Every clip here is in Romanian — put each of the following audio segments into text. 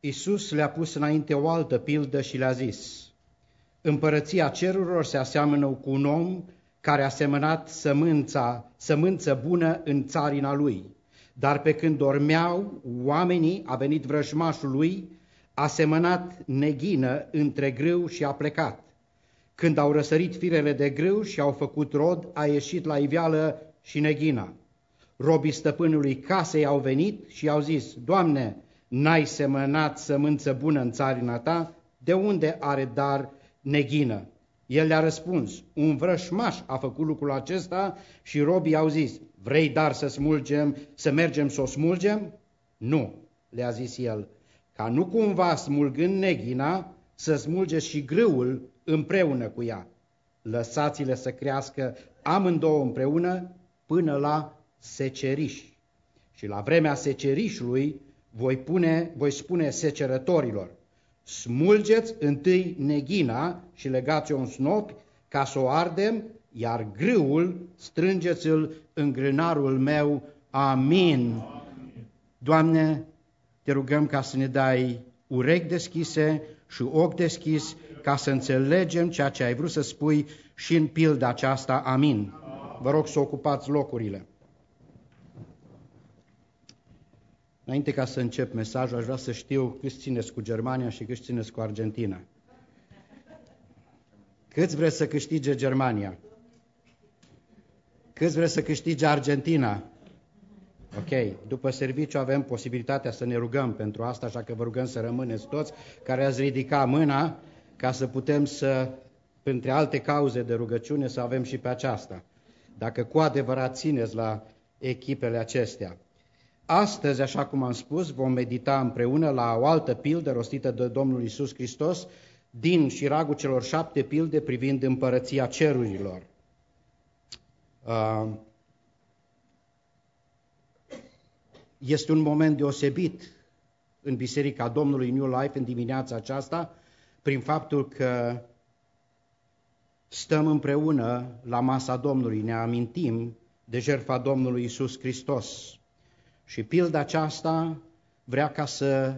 Iisus le-a pus înainte o altă pildă și le-a zis: Împărăția cerurilor se aseamănă cu un om care a semănat sămânță bună în țarina lui. Dar pe când dormeau oamenii, a venit vrăjmașul lui, a semănat neghină între grâu și a plecat. Când au răsărit firele de grâu și au făcut rod, a ieșit la iveală și neghina. Robii stăpânului casei au venit și i-au zis: Doamne, n-ai semănat sămânță bună în țarina ta? De unde are dar neghină? El le-a răspuns: Un vrăjmaș a făcut lucrul acesta. Și robii au zis: Vrei dar să mergem să o smulgem? Nu, le-a zis el, ca nu cumva smulgând neghina să smulgeți și grâul împreună cu ea. Lăsați-le să crească amândouă împreună până la seceriș. Și la vremea secerișului voi spune secerătorilor: Smulgeți întâi neghina și legați-o în snopi ca să o ardem, iar grâul strângeți-l în grânarul meu. Amin. Doamne, te rugăm ca să ne dai urechi deschise și ochi deschis ca să înțelegem ceea ce ai vrut să spui și în pilda aceasta. Amin. Vă rog să ocupați locurile. Înainte ca să încep mesajul, aș vrea să știu câți țineți cu Germania și câți țineți cu Argentina. Câți vreți să câștige Germania? Câți vreți să câștige Argentina? Ok, după serviciu avem posibilitatea să ne rugăm pentru asta, așa că vă rugăm să rămâneți toți care ați ridica mâna ca să putem să, printre alte cauze de rugăciune, să avem și pe aceasta. Dacă cu adevărat țineți la echipele acestea. Astăzi, așa cum am spus, vom medita împreună la o altă pildă rostită de Domnul Iisus Hristos din șiragul celor 7 pilde privind împărăția cerurilor. Este un moment deosebit în Biserica Domnului New Life în dimineața aceasta, prin faptul că stăm împreună la masa Domnului, ne amintim de jertfa Domnului Iisus Hristos. Și pilda aceasta vrea ca să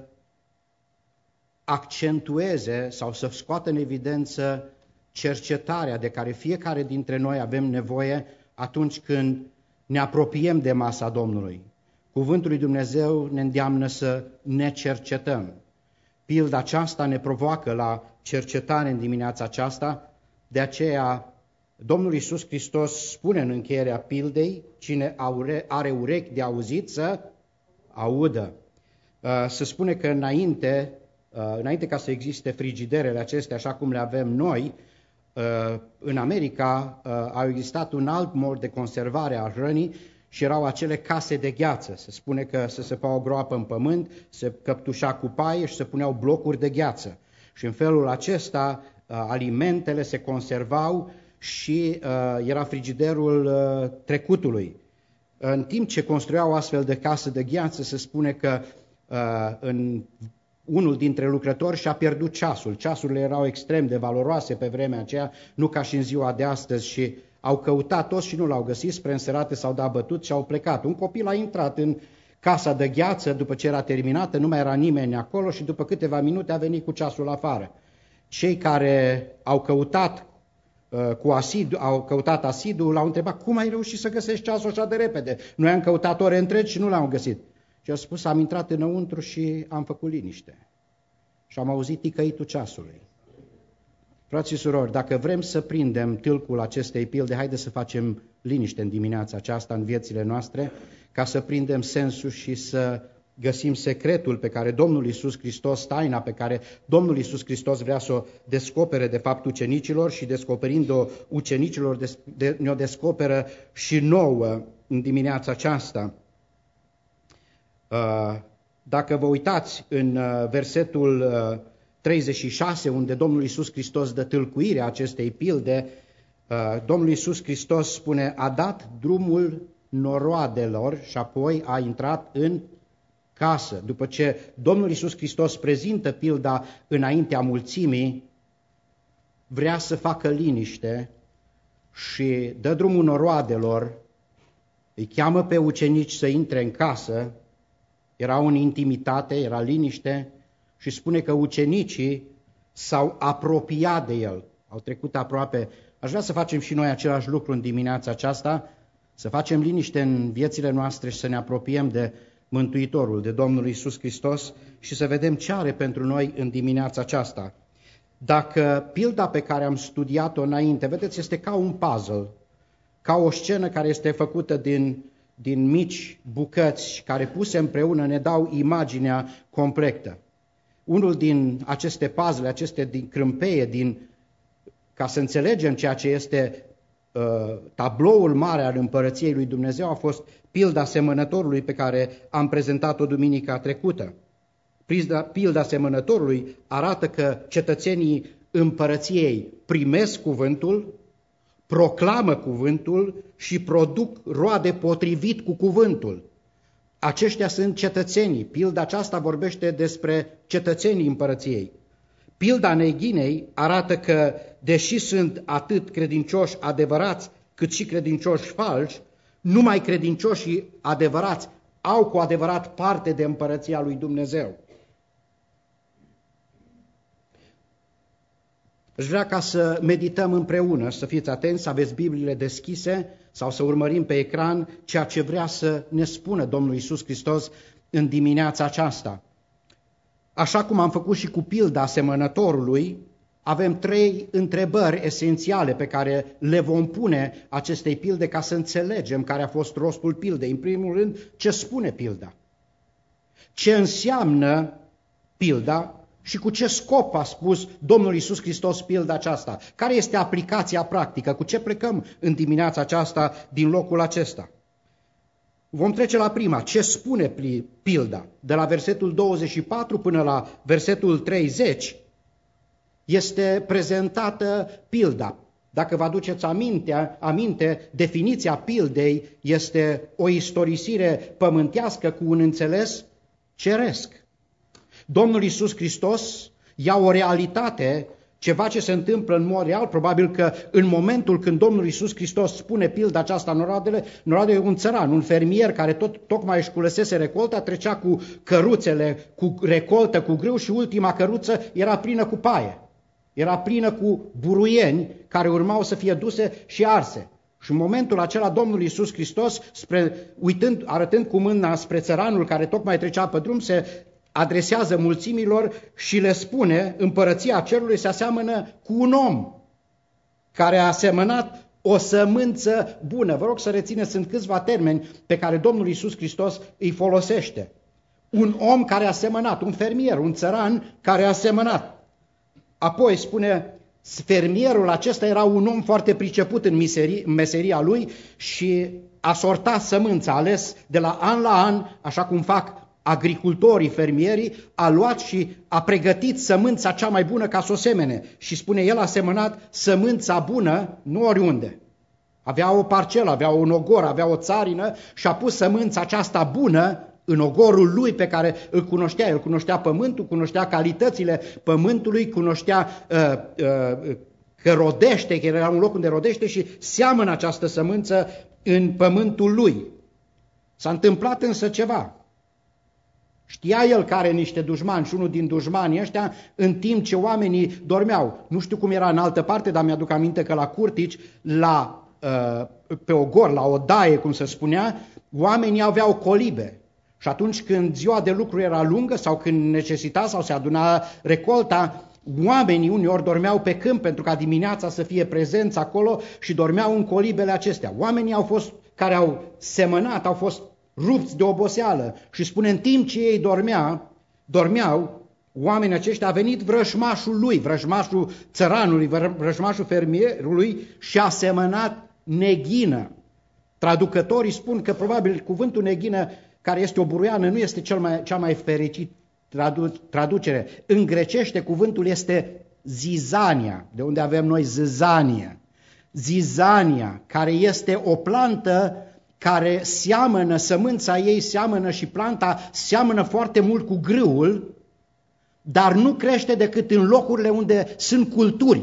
accentueze sau să scoată în evidență cercetarea de care fiecare dintre noi avem nevoie atunci când ne apropiem de masa Domnului. Cuvântul lui Dumnezeu ne îndeamnă să ne cercetăm. Pilda aceasta ne provoacă la cercetare în dimineața aceasta, de aceea Domnul Iisus Hristos spune în încheierea pildei: cine are urechi de auzit să audă. Se spune că înainte ca să existe frigiderele acestea așa cum le avem noi, în America a existat un alt mod de conservare a hrănii și erau acele case de gheață. Se spune că se săpa o groapă în pământ, se căptușa cu paie și se puneau blocuri de gheață. Și în felul acesta alimentele se conservau și era frigiderul trecutului. În timp ce construiau astfel de case de gheață, se spune că unul dintre lucrători și-a pierdut ceasul. Ceasurile erau extrem de valoroase pe vremea aceea, nu ca și în ziua de astăzi, și au căutat toți și nu l-au găsit, spre înserate s-au dat bătut și au plecat. Un copil a intrat în casa de gheață după ce era terminată, nu mai era nimeni acolo și după câteva minute a venit cu ceasul afară. Cei care au căutat asidul, l-au întrebat: cum ai reușit să găsești ceasul așa de repede? Noi am căutat ore întregi și nu l-am găsit. Și a spus: am intrat înăuntru și am făcut liniște. Și am auzit ticăitul ceasului. Frații și surori, dacă vrem să prindem tâlcul acestei pilde, haideți să facem liniște în dimineața aceasta în viețile noastre, ca să prindem sensul și să găsim secretul pe care Domnul Iisus Hristos, taina pe care Domnul Iisus Hristos vrea să o descopere de fapt ucenicilor și descoperind-o ucenicilor ne-o descoperă și nouă în dimineața aceasta. Dacă vă uitați în versetul 36, unde Domnul Iisus Hristos dă tâlcuirea acestei pilde, Domnul Iisus Hristos spune: a dat drumul noroadelor și apoi a intrat în casă. După ce Domnul Iisus Hristos prezintă pilda înaintea mulțimii, vrea să facă liniște și dă drumul noroadelor, îi cheamă pe ucenici să intre în casă. Erau în intimitate, era liniște, și spune că ucenicii s-au apropiat de el, au trecut aproape. Aș vrea să facem și noi același lucru în dimineața aceasta, să facem liniște în viețile noastre și să ne apropiem de Mântuitorul, de Domnul Iisus Hristos și să vedem ce are pentru noi în dimineața aceasta. Dacă pilda pe care am studiat-o înainte, vedeți, este ca un puzzle, ca o scenă care este făcută din mici bucăți care puse împreună ne dau imaginea completă. Unul din aceste puzzle, din crâmpeie, ca să înțelegem ceea ce este tabloul mare al împărăției lui Dumnezeu, a fost pilda semănătorului pe care am prezentat-o duminica trecută. Pilda semănătorului arată că cetățenii împărăției primesc cuvântul, proclamă cuvântul și produc roade potrivit cu cuvântul. Aceștia sunt cetățenii. Pilda aceasta vorbește despre cetățenii împărăției. Pilda neghinei arată că, deși sunt atât credincioși adevărați, cât și credincioși falși, numai credincioșii adevărați au cu adevărat parte de împărăția lui Dumnezeu. Aș vrea ca să medităm împreună, să fiți atenți, să aveți Bibliile deschise sau să urmărim pe ecran ceea ce vrea să ne spună Domnul Iisus Hristos în dimineața aceasta. Așa cum am făcut și cu pilda semănătorului, avem 3 întrebări esențiale pe care le vom pune acestei pilde ca să înțelegem care a fost rostul pildei. În primul rând, ce spune pilda? Ce înseamnă pilda? Și cu ce scop a spus Domnul Iisus Hristos pilda aceasta? Care este aplicația practică? Cu ce plecăm în dimineața aceasta din locul acesta? Vom trece la prima. Ce spune pilda? De la versetul 24 până la versetul 30 este prezentată pilda. Dacă vă aduceți aminte, definiția pildei este o istorisire pământească cu un înțeles ceresc. Domnul Iisus Hristos ia o realitate, ceva ce se întâmplă în mod real, probabil că în momentul când Domnul Iisus Hristos spune pilda aceasta în Oradele, e un țăran, un fermier care tocmai își culesese recolta, trecea cu căruțele, cu recoltă, cu grâu și ultima căruță era plină cu paie. Era plină cu buruieni care urmau să fie duse și arse. Și în momentul acela Domnul Iisus Hristos, arătând cu mâna spre țăranul care tocmai trecea pe drum, se adresează mulțimilor și le spune: împărăția cerului se aseamănă cu un om care a semănat o sămânță bună. Vă rog să rețineți, sunt câțiva termeni pe care Domnul Iisus Hristos îi folosește. Un om care a semănat, un fermier, un țăran care a semănat. Apoi spune, fermierul acesta era un om foarte priceput în meseria lui și a sortat sămânța, a ales de la an, așa cum fac agricultorii, fermierii, a luat și a pregătit sămânța cea mai bună ca să o semene. Și spune, el a semănat sămânța bună, nu oriunde. Avea o parcelă, avea un ogor, avea o țarină și a pus sămânța aceasta bună în ogorul lui pe care îl cunoștea. El cunoștea pământul, cunoștea calitățile pământului, cunoștea că rodește, că era un loc unde rodește și seamănă această sămânță în pământul lui. S-a întâmplat însă ceva. Știa el că are niște dușmani și unul din dușmanii ăștia, în timp ce oamenii dormeau, nu știu cum era în altă parte, dar mi-aduc aminte că la Curtici, pe ogor, la odaie, cum se spunea, oamenii aveau colibe. Și atunci când ziua de lucru era lungă sau când necesita sau se aduna recolta, oamenii uneori dormeau pe câmp pentru ca dimineața să fie prezenți acolo și dormeau în colibele acestea. Oamenii care au semănat, au fost rupți de oboseală și spune, în timp ce ei dormeau, oamenii aceștia, a venit vrăjmașul lui, vrăjmașul țăranului, vrăjmașul fermierului și a semănat neghină. Traducătorii spun că probabil cuvântul neghină, care este o buruiană, nu este cea mai fericit traducere. În grecește cuvântul este zizania, de unde avem noi zizania. Zizania, care este o plantă care seamănă, sămânța ei seamănă și planta seamănă foarte mult cu grâul, dar nu crește decât în locurile unde sunt culturi.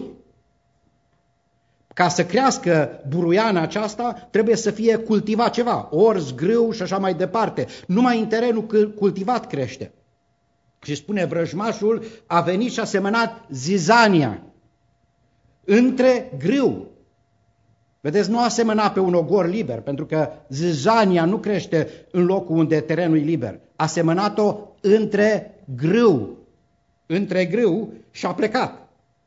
Ca să crească buruiana aceasta, trebuie să fie cultivat ceva, orz, grâu și așa mai departe. Numai în terenul cultivat crește. Și spune, vrăjmașul a venit și a semănat zizania între grâu. Vedeți, nu a semănat pe un ogor liber, pentru că zizania nu crește în locul unde terenul e liber. A semănat-o între grâu și a plecat.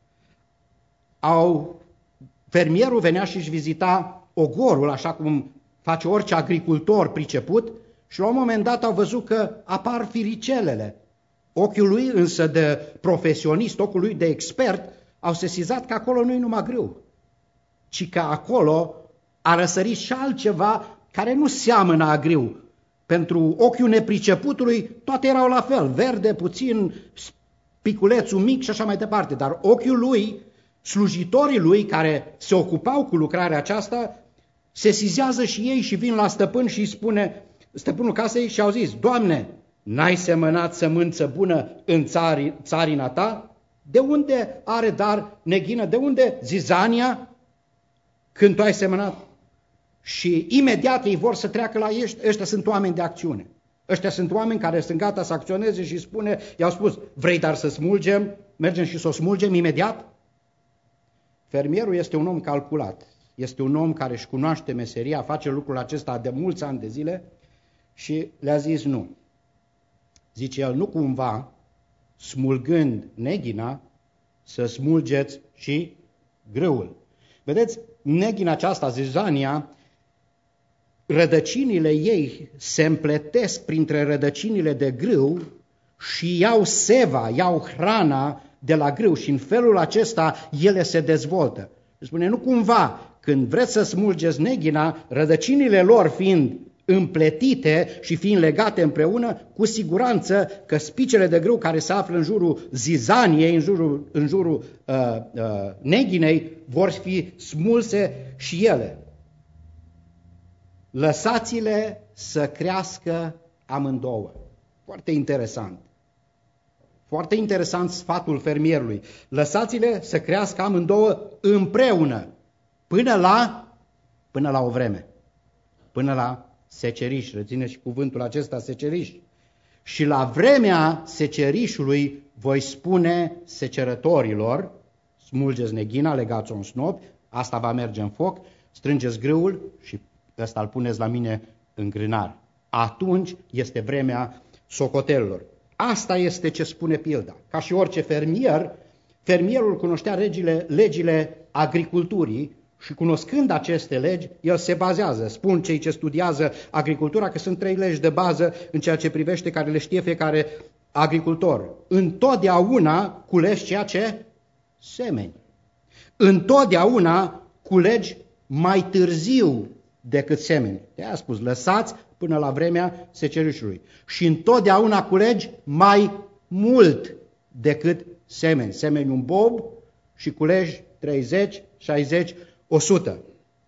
Fermierul venea și își vizita ogorul, așa cum face orice agricultor priceput, și la un moment dat au văzut că apar firicelele. Ochiul lui însă de profesionist, ochiul lui de expert, au sesizat că acolo nu e numai grâu, ci că acolo a răsărit și altceva care nu seamănă a grâu. Pentru ochiul nepriceputului toate erau la fel, verde, puțin, piculețul mic și așa mai departe, dar ochiul lui, slujitorii lui care se ocupau cu lucrarea aceasta, sesizează și ei și vin la stăpân și îi spune, stăpânul casei, și au zis, Doamne, n-ai semănat sămânță bună în țarina ta? De unde are dar neghină? De unde zizania când tu ai semănat? Și imediat ei vor să treacă la ei. Ăștia sunt oameni de acțiune. Ăștia sunt oameni care sunt gata să acționeze și i-au spus, vrei dar să smulgem? Mergem și să o smulgem imediat? Fermierul este un om calculat. Este un om care își cunoaște meseria, face lucrul acesta de mulți ani de zile și le-a zis nu. Zice el, nu cumva, smulgând neghina, să smulgeți și grâul. Vedeți, neghina aceasta, zizania, rădăcinile ei se împletesc printre rădăcinile de grâu și iau seva, iau hrana de la grâu și în felul acesta ele se dezvoltă. Spune, nu cumva, când vreți să smulgeți neghina, rădăcinile lor fiind împletite și fiind legate împreună, cu siguranță că spicele de grâu care se află în jurul zizaniei, în jurul neghinei, vor fi smulse și ele. Lăsați-le să crească amândouă. Foarte interesant. Foarte interesant sfatul fermierului. Lăsați-le să crească amândouă împreună până la o vreme. Până la seceriș, reține și cuvântul acesta, seceriș. Și la vremea secerișului voi spune secerătorilor, smulgeți neghina, legați-o în snop, asta va merge în foc, strângeți grâul și ăsta îl puneți la mine în grânar. Atunci este vremea socotelilor. Asta este ce spune pilda. Ca și orice fermierul cunoștea legile agriculturii și cunoscând aceste legi, el se bazează. Spun cei ce studiază agricultura că sunt 3 legi de bază în ceea ce privește, care le știe fiecare agricultor. Întotdeauna culegi ceea ce semeni. Întotdeauna culegi mai târziu decât semeni. De-aia a spus, lăsați până la vremea secerișului. Și întotdeauna culegi mai mult decât semeni. Semeni un bob și culegi 30, 60, 100.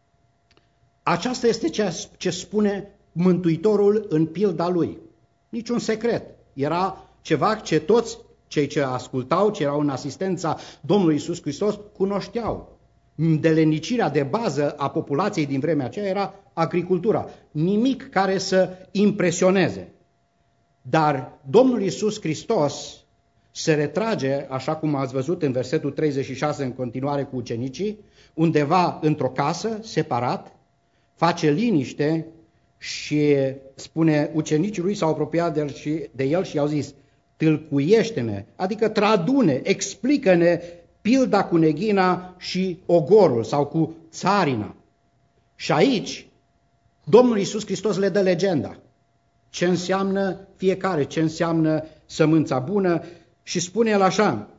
Aceasta este ce spune Mântuitorul în pilda lui. Niciun secret. Era ceva ce toți cei ce ascultau, ce erau în asistența Domnului Iisus Hristos, cunoșteau. Delenicirea de bază a populației din vremea aceea era agricultura. Nimic care să impresioneze. Dar Domnul Iisus Hristos se retrage, așa cum ați văzut în versetul 36 în continuare cu ucenicii, undeva într-o casă, separat, face liniște și spune, ucenicii lui s-au apropiat de el și i-au zis, tâlcuiește-ne, adică tradune, explică-ne pilda cu neghina și ogorul sau cu țarina. Și aici Domnul Iisus Hristos le dă legenda. Ce înseamnă fiecare, ce înseamnă sămânța bună și spune el așa,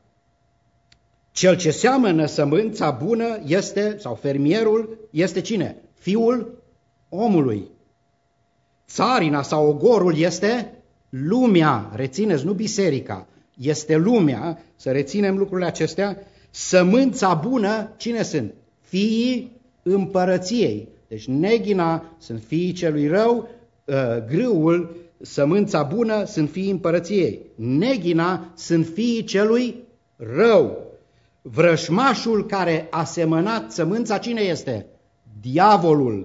cel ce seamănă sămânța bună este, sau fermierul, este cine? Fiul omului. Țarina sau ogorul este lumea, rețineți, nu biserica, este lumea, să reținem lucrurile acestea. Sămânța bună, cine sunt? Fiii împărăției. Deci neghina sunt fiii celui rău, grâul, sămânța bună, sunt fiii împărăției. Neghina sunt fiii celui rău. Vrășmașul care a semănat sămânța, cine este? Diavolul.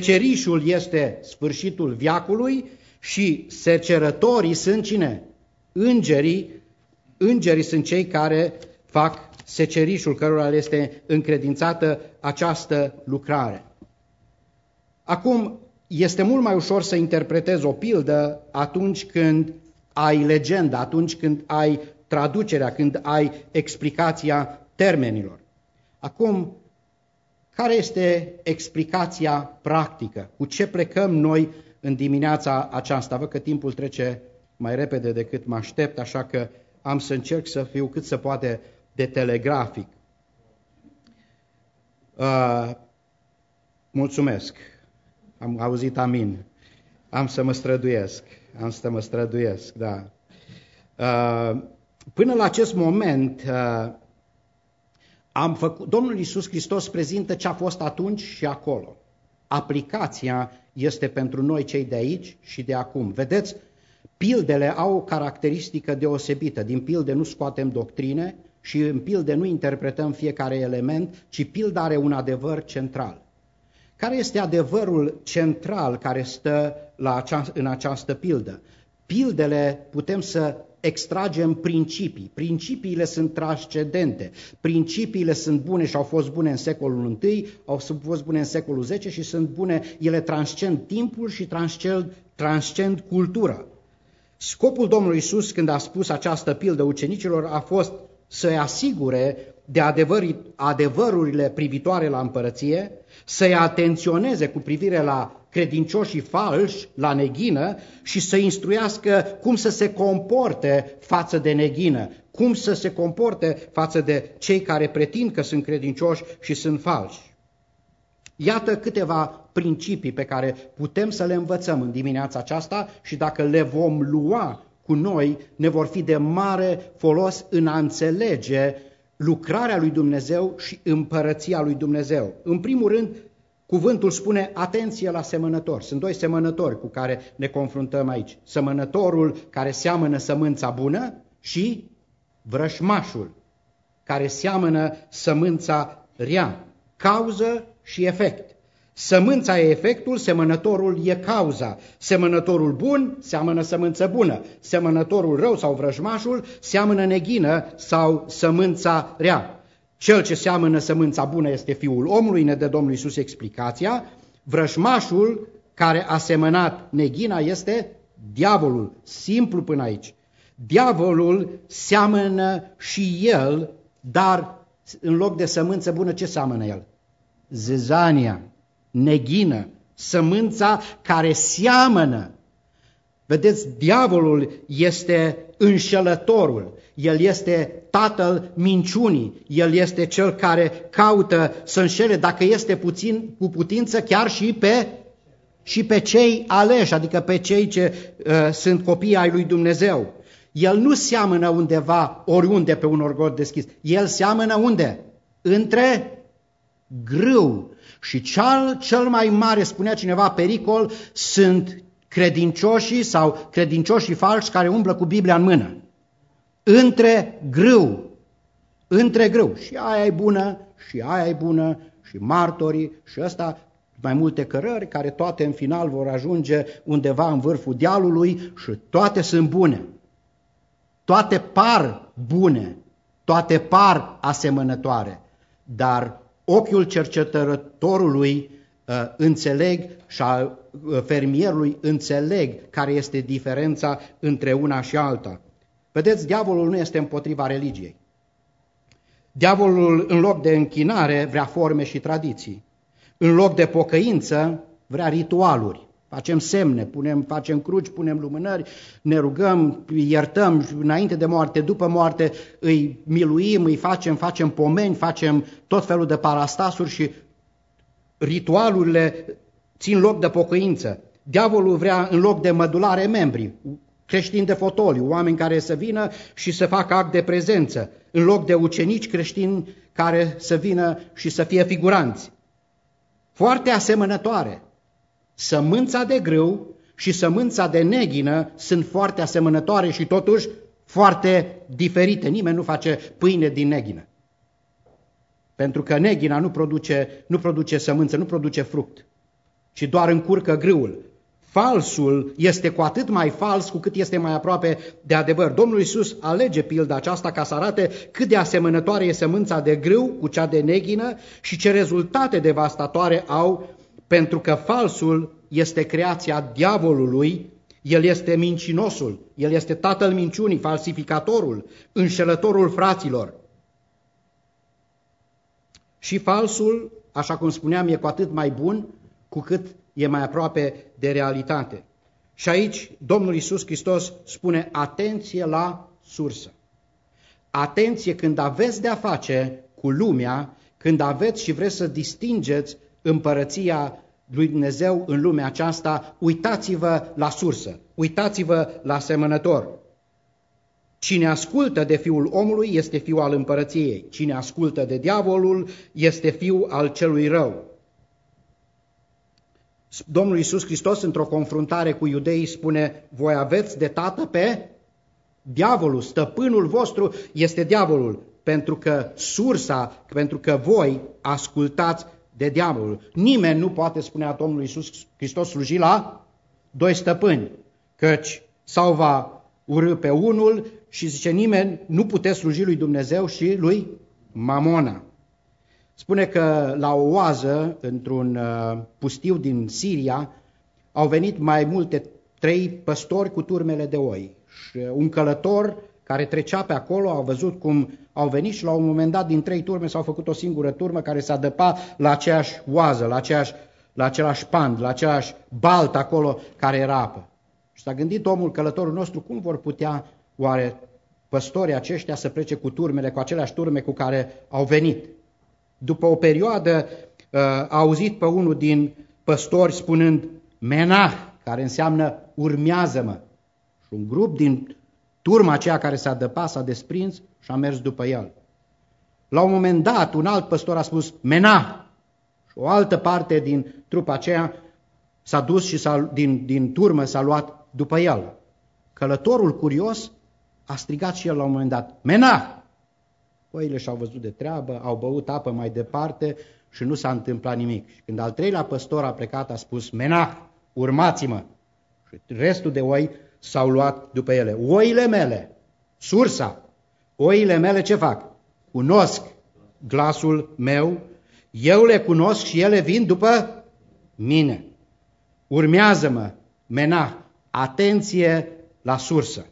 Secerișul este sfârșitul veacului și secerătorii sunt cine? Îngerii sunt cei care fac secerișul, cărora le este încredințată această lucrare. Acum, este mult mai ușor să interpretezi o pildă atunci când ai legenda, atunci când ai traducerea, când ai explicația termenilor. Acum, care este explicația practică? Cu ce plecăm noi în dimineața aceasta? Văd că timpul trece mai repede decât mă aștept, așa că am să încerc să fiu cât se poate de telegrafic. Mulțumesc. Am auzit amin. Am să mă străduiesc, da. Până la acest moment, Domnul Iisus Hristos prezintă ce a fost atunci și acolo. Aplicația este pentru noi cei de aici și de acum. Vedeți, pildele au o caracteristică deosebită. Din pilde nu scoatem doctrine și în pilde nu interpretăm fiecare element, ci pilda are un adevăr central. Care este adevărul central care stă în această pildă? Pildele putem să extragem principii. Principiile sunt transcendente. Principiile sunt bune și au fost bune în secolul I, au fost bune în secolul X și sunt bune, ele transcend timpul și transcend cultura. Scopul Domnului Iisus când a spus această pildă ucenicilor a fost să-i asigure de adevărurile privitoare la împărăție, să-i atenționeze cu privire la credincioșii falși, la neghină și să instruiască cum să se comporte față de neghină, cum să se comporte față de cei care pretind că sunt credincioși și sunt falși. Iată câteva principii pe care putem să le învățăm în dimineața aceasta și dacă le vom lua cu noi, ne vor fi de mare folos în a înțelege lucrarea lui Dumnezeu și împărăția lui Dumnezeu. În primul rând, cuvântul spune atenție la semănător. Sunt doi semănători cu care ne confruntăm aici. Semănătorul care seamănă sămânța bună și vrășmașul care seamănă sămânța rea. Cauză și efect. Sămânța e efectul, semănătorul e cauza. Semănătorul bun seamănă sămânță bună. Semănătorul rău sau vrăjmașul seamănă neghină sau sămânța rea. Cel ce seamănă sămânța bună este Fiul omului, ne dă Domnul Iisus explicația. Vrăjmașul care a semănat neghina este diavolul, simplu până aici. Diavolul seamănă și el, dar în loc de sămânță bună ce seamănă el? Zezania, neghină, sămânța care seamănă. Vedeți, diavolul este înșelătorul, el este tatăl minciunii, el este cel care caută să înșele, dacă este cu putință, chiar și pe cei aleși, adică pe cei ce sunt copii ai lui Dumnezeu. El nu seamănă undeva, oriunde pe un orgol deschis, el seamănă unde? Între grâu. Și cel mai mare, spunea cineva, pericol sunt credincioșii sau credincioșii falși care umblă cu Biblia în mână. Între grâu. Și aia e bună, și aia e bună, și martorii, și ăsta, mai multe cărări, care toate în final vor ajunge undeva în vârful dealului și toate sunt bune. Toate par bune, toate par asemănătoare, dar ochiul cercetătorului înțeleg și al fermierului înțeleg care este diferența între una și alta. Vedeți, diavolul nu este împotriva religiei. Diavolul, în loc de închinare, vrea forme și tradiții. În loc de pocăință, vrea ritualuri. Facem semne, facem cruci, punem lumânări, ne rugăm, iertăm înainte de moarte, după moarte, îi miluim, îi facem pomeni, facem tot felul de parastasuri și ritualurile țin loc de pocăință. Diavolul vrea în loc de mădulare membri, creștini de fotoliu, oameni care să vină și să facă act de prezență, în loc de ucenici creștini care să vină și să fie figuranți. Foarte asemănătoare. Sămânța de grâu și sămânța de neghină sunt foarte asemănătoare și totuși foarte diferite. Nimeni nu face pâine din neghină. Pentru că neghina nu produce sămânță, nu produce fruct, ci doar încurcă grâul. falsul este cu atât mai fals cu cât este mai aproape de adevăr. Domnul Iisus alege pilda aceasta ca să arate cât de asemănătoare e sămânța de grâu cu cea de neghină și ce rezultate devastatoare au, pentru că falsul este creația diavolului, el este mincinosul, el este tatăl minciunii, falsificatorul, înșelătorul fraților. Și falsul, așa cum spuneam, e cu atât mai bun cu cât e mai aproape de realitate. Și aici Domnul Iisus Hristos spune atenție la sursă. Atenție când aveți de-a face cu lumea, când aveți și vreți să distingeți împărăția lui Dumnezeu în lumea aceasta, uitați-vă la sursă, uitați-vă la semănător. Cine ascultă de Fiul omului este fiul al împărăției, cine ascultă de diavolul este fiul al celui rău. Domnul Iisus Hristos, într-o confruntare cu iudeii, spune, voi aveți de tată pe diavolul, stăpânul vostru este diavolul, pentru că sursa, pentru că voi ascultați de diavolul. Nimeni nu poate, spunea Domnul Iisus Hristos, sluji la doi stăpâni, căci sau va urâ pe unul și zice, nimeni nu puteți sluji lui Dumnezeu și lui Mamona. Spune că la o oază, într-un pustiu din Siria, au venit mai multe 3 păstori cu turmele de oi. Și un călător care trecea pe acolo a văzut cum au venit și la un moment dat din 3 turme s-au făcut o singură turmă care s-a dăpa la aceeași oază, la același pand, la aceeași baltă acolo care era apă. Și s-a gândit omul, călătorul nostru, cum vor putea oare păstorii aceștia să plece cu turmele, cu aceleași turme cu care au venit. După o perioadă a auzit pe unul din păstori spunând menah, care înseamnă urmează-mă. Și un grup din turma aceea care s-a dăpat, s-a desprins și a mers după el. La un moment dat, un alt păstor a spus menah și o altă parte din trupa aceea s-a dus și din turmă s-a luat după el. Călătorul curios a strigat și el la un moment dat menah! Oile și-au văzut de treabă, au băut apă mai departe și nu s-a întâmplat nimic. Și când al 3-lea păstor a plecat, a spus, menah, urmați-mă! Și restul de oi s-au luat după ele. Oile mele, sursa, oile mele ce fac? Cunosc glasul meu, eu le cunosc și ele vin după mine. Urmează-mă, menah, atenție la sursă,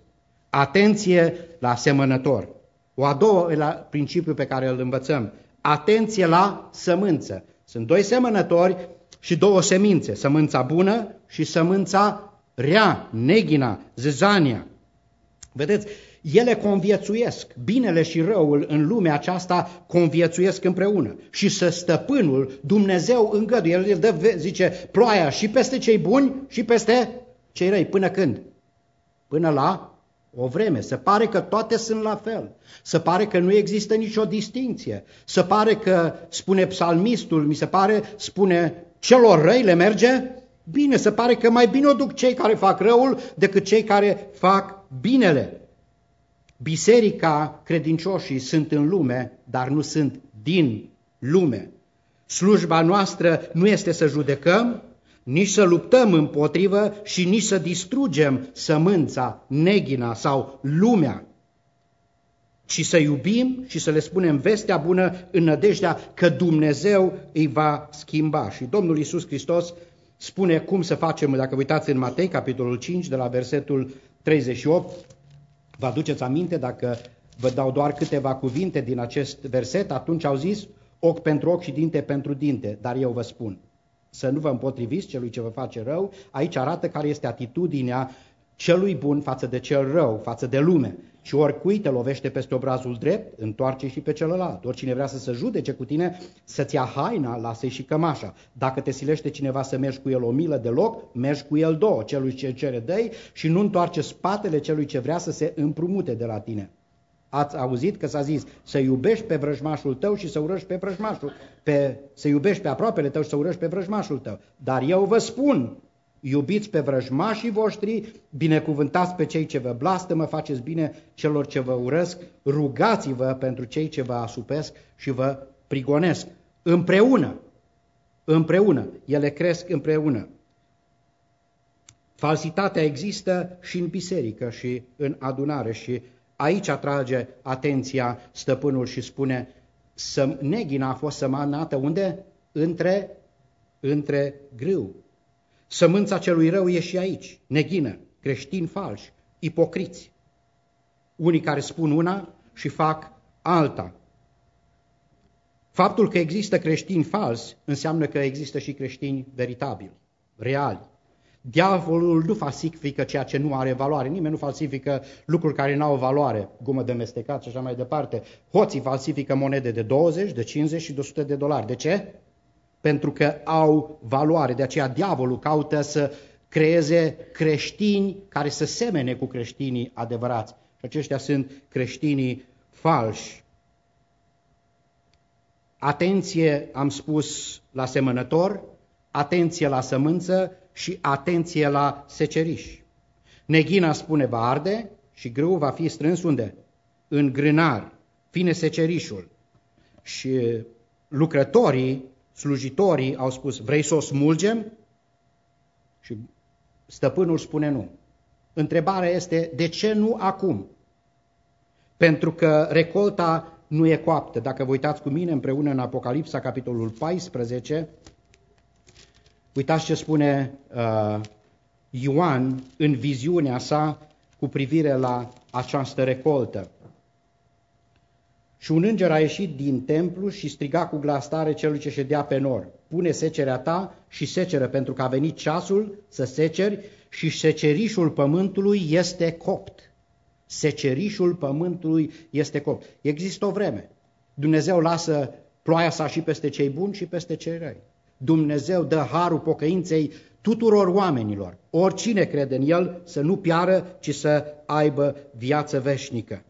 atenție la semănător. O a doua principiu pe care îl învățăm, atenție la sămânță. Sunt 2 semănători și 2 semințe, sămânța bună și sămânța rea, neghina, zizania. Vedeți, ele conviețuiesc, binele și răul în lumea aceasta conviețuiesc împreună. Și stăpânul, Dumnezeu îngăduie, el dă, zice, ploaia și peste cei buni și peste cei răi. Până când? Până la o vreme. Se pare că toate sunt la fel. Se pare că nu există nicio distinție. Se pare că, spune psalmistul, spune celor răi le merge bine. Se pare că mai bine o duc cei care fac răul decât cei care fac binele. Biserica, credincioșii sunt în lume, dar nu sunt din lume. Slujba noastră nu este să judecăm, nici să luptăm împotrivă și nici să distrugem sămânța, neghina sau lumea, ci să iubim și să le spunem vestea bună în nădejdea că Dumnezeu îi va schimba. Și Domnul Iisus Hristos spune cum să facem, dacă uitați în Matei, capitolul 5, de la versetul 38, vă aduceți aminte, dacă vă dau doar câteva cuvinte din acest verset, atunci au zis, ochi pentru ochi și dinte pentru dinte, dar eu vă spun, să nu vă împotriviți celui ce vă face rău. Aici arată care este atitudinea celui bun față de cel rău, față de lume. Și oricui te lovește peste obrazul drept, întoarce și pe celălalt. Oricine vrea să se judece cu tine, să-ți ia haina, lasă-i și cămașa. Dacă te silește cineva să mergi cu el o milă de loc, mergi cu el 2, celui ce cere dă-i și nu întoarce spatele celui ce vrea să se împrumute de la tine. Ați auzit că s-a zis să iubești pe vrăjmașul tău și să urăști pe vrăjmașul, să iubești pe aproapele tău și să urăști pe vrăjmașul tău. Dar eu vă spun, iubiți pe vrăjmașii voștri, binecuvântați pe cei ce vă blastămă, faceți bine celor ce vă urăsc, rugați-vă pentru cei ce vă asupesc și vă prigonesc. Împreună, ele cresc împreună. Falsitatea există și în biserică și în adunare și aici atrage atenția stăpânul și spune: neghina a fost sămănată unde? Între grâu. Sămânța celui rău e și aici, neghină, creștini falși, ipocriți. Unii care spun una și fac alta. Faptul că există creștini falsi înseamnă că există și creștini veritabili, reali. Diavolul nu falsifică ceea ce nu are valoare. Nimeni nu falsifică lucruri care nu au valoare, gumă de mestecat și așa mai departe. Hoții falsifică monede de 20, de 50 și de 100 de dolari. De ce? Pentru că au valoare. De aceea diavolul caută să creeze creștini care să semene cu creștinii adevărați. Și aceștia sunt creștinii falși. Atenție, am spus, la semănător, atenție la sămânță și atenție la seceriș. Neghina, spune, va arde și grâul va fi strâns unde? În grânar, fine secerișul. Și lucrătorii, slujitorii au spus: vrei să o smulgem? Și stăpânul spune nu. Întrebarea este: de ce nu acum? Pentru că recolta nu e coaptă. Dacă vă uitați cu mine împreună în Apocalipsa, capitolul 14, uitați ce spune Ioan în viziunea sa cu privire la această recoltă. Și un înger a ieșit din templu și striga cu glas tare celui ce ședea pe nor: pune secerea ta și seceră, pentru că a venit ceasul să seceri și secerișul pământului este copt. Secerișul pământului este copt. Există o vreme. Dumnezeu lasă ploaia sa și peste cei buni și peste cei răi. Dumnezeu dă harul pocăinței tuturor oamenilor. Oricine crede în El să nu piară, ci să aibă viață veșnică.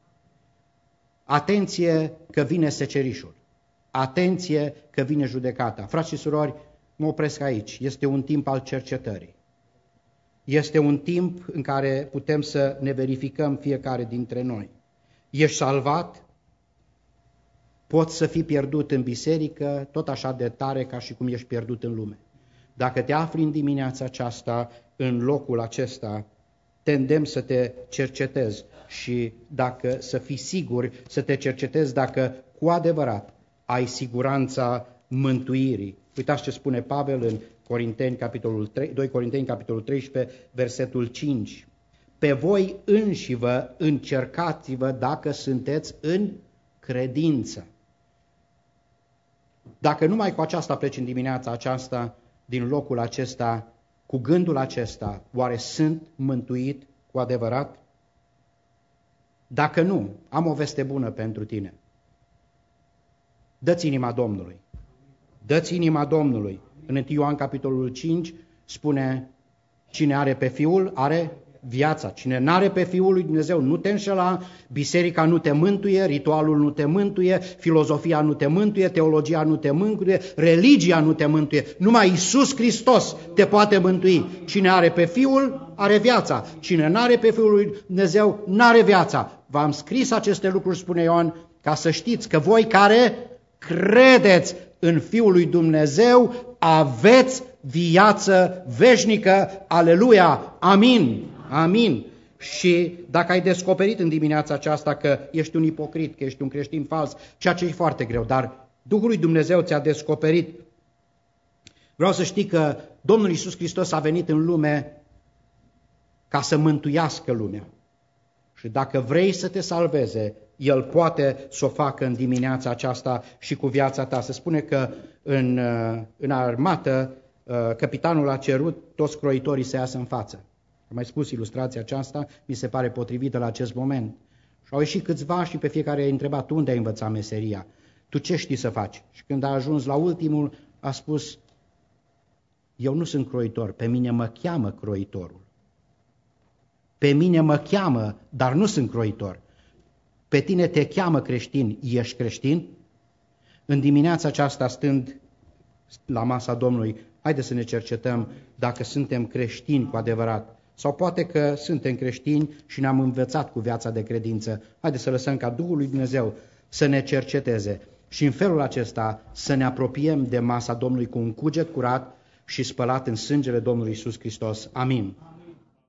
Atenție că vine secerișul. Atenție că vine judecata. Frați și surori, mă opresc aici. Este un timp al cercetării. Este un timp în care putem să ne verificăm fiecare dintre noi. Ești salvat? Poți să fii pierdut în biserică tot așa de tare ca și cum ești pierdut în lume. Dacă te afli în dimineața aceasta, în locul acesta, te îndemn să te cercetezi și dacă să fii sigur, să te cercetezi dacă cu adevărat ai siguranța mântuirii. Uitați ce spune Pavel în 2 Corinteni, capitolul 13, versetul 5. Pe voi înșivă încercați-vă dacă sunteți în credință. Dacă numai cu aceasta pleci în dimineața aceasta, din locul acesta, cu gândul acesta, oare sunt mântuit cu adevărat? Dacă nu, am o veste bună pentru tine. Dă-ți inima Domnului. Dă-ți inima Domnului. În 1 Ioan capitolul 5 spune: cine are pe Fiul are viața. Cine n-are pe Fiul lui Dumnezeu nu te înșela, biserica nu te mântuie, ritualul nu te mântuie, filozofia nu te mântuie, teologia nu te mântuie, religia nu te mântuie. Numai Iisus Hristos te poate mântui. Cine are pe Fiul are viața. Cine n-are pe Fiul lui Dumnezeu n-are viața. V-am scris aceste lucruri, spune Ioan, ca să știți că voi care credeți în Fiul lui Dumnezeu aveți viață veșnică. Aleluia! Amin! Amin! Și dacă ai descoperit în dimineața aceasta că ești un ipocrit, că ești un creștin fals, ceea ce e foarte greu, dar Duhul lui Dumnezeu ți-a descoperit, vreau să știi că Domnul Iisus Hristos a venit în lume ca să mântuiască lumea. Și dacă vrei să te salveze, El poate să o facă în dimineața aceasta și cu viața ta. Se spune că în armată capitanul a cerut toți croitorii să iasă în față. Am mai spus ilustrația aceasta, mi se pare potrivită la acest moment. Și au ieșit câțiva și pe fiecare i-a întrebat: tu unde ai învățat meseria? Tu ce știi să faci? Și când a ajuns la ultimul, a spus: eu nu sunt croitor, pe mine mă cheamă croitorul. Pe mine mă cheamă, dar nu sunt croitor. Pe tine te cheamă creștin, ești creștin? În dimineața aceasta, stând la masa Domnului, haideți să ne cercetăm dacă suntem creștini cu adevărat. Sau poate că suntem creștini și ne-am învățat cu viața de credință. Haideți să lăsăm ca Duhul lui Dumnezeu să ne cerceteze și în felul acesta să ne apropiem de masa Domnului cu un cuget curat, și spălat în sângele Domnului Iisus Hristos. Amin.